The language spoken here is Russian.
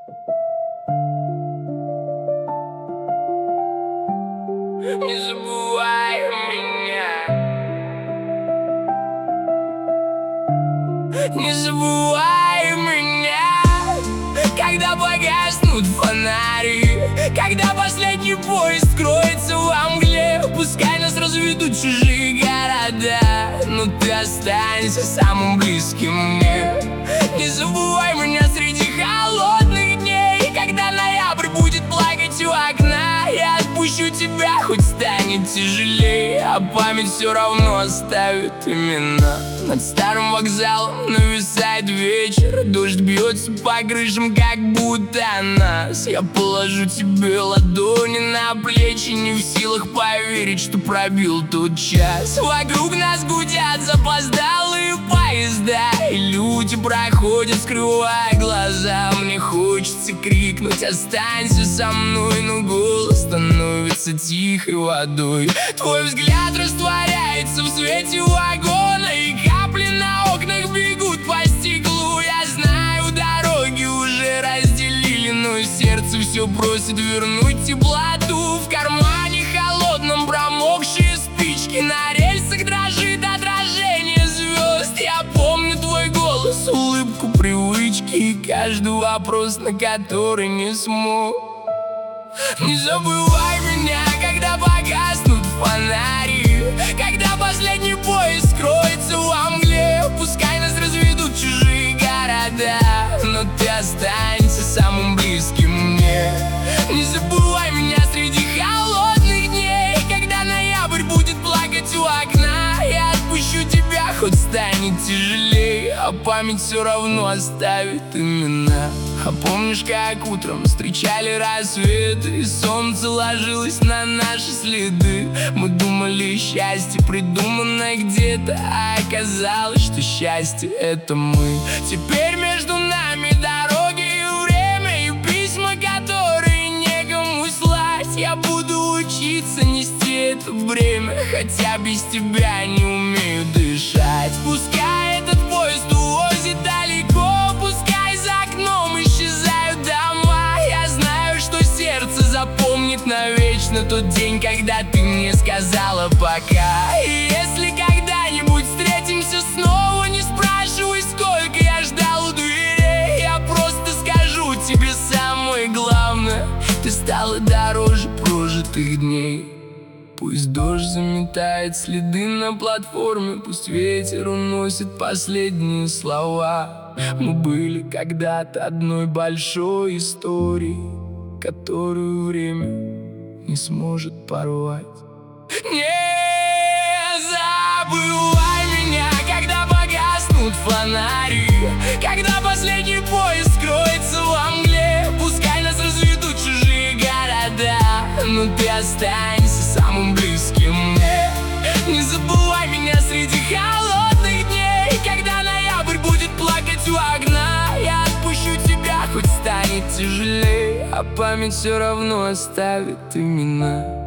Не забывай меня. Не забывай меня. Когда погаснут фонари, когда последний поезд скроется во мгле, пускай нас разведут чужие города, но ты останешься самым близким мне. Не забывай меня среди холодных дней, когда ноябрь будет плакать у окна. Я отпущу тебя, хоть станет тяжелее, а память все равно оставит имена. Над старым вокзалом нависает вечер, дождь бьется по крышам, как будто нас. Я положу тебе ладони на плечи, не в силах поверить, что пробил тот час. Вокруг нас гудят запоздалые поезда, и люди проходят, скрывая глаза. Мне хочется крикнуть: останься со мной, но голос становится тихой водой. Твой взгляд растворяется в свете вагона, и капли на окнах бегут по стеклу. Я знаю, дороги уже разделили, но сердце все просит вернуть теплоту. В кармане холодном промокшие спички, на рельсах дрожит отражение звезд. Я помню твой голос, улыбку, привычки и каждый вопрос, на который не смог. Не забывай меня, когда погаснут фонари, когда последний поезд скроется во мгле, пускай нас разведут чужие города, но ты останешься самым близким мне. Не забывай меня среди холодных дней, когда ноябрь будет плакать у окна. Я отпущу тебя, хоть станет тяжелее, а память все равно оставит имена. А помнишь, как утром встречали рассветы, и солнце ложилось на наши следы? Мы думали, счастье придумано где-то, а оказалось, что счастье — это мы. Теперь между нами дороги и время, и письма, которые некому слать. Я буду учиться нести это бремя, хотя без тебя не умею дышать. Пускай этот поезд увозит далеко, пускай за окном исчезают дома. Я знаю, что сердце запомнит навечно тот день, когда ты мне сказала пока. И если когда-нибудь встретимся снова, не спрашивай, сколько я ждал у дверей. Я просто скажу тебе самое главное: ты стала дороже прожитых дней. Пусть дождь заметает следы на платформе, пусть ветер уносит последние слова. Мы были когда-то одной большой историей, которую время не сможет порвать. Не забывай меня, когда погаснут фонари, когда последний поезд скроется во мгле, пускай нас разведут чужие города, но ты останешься самым близким мне. Не забывай меня среди холодных дней, когда ноябрь будет плакать у окна. Я отпущу тебя, хоть станет тяжелее, а память все равно оставит имена.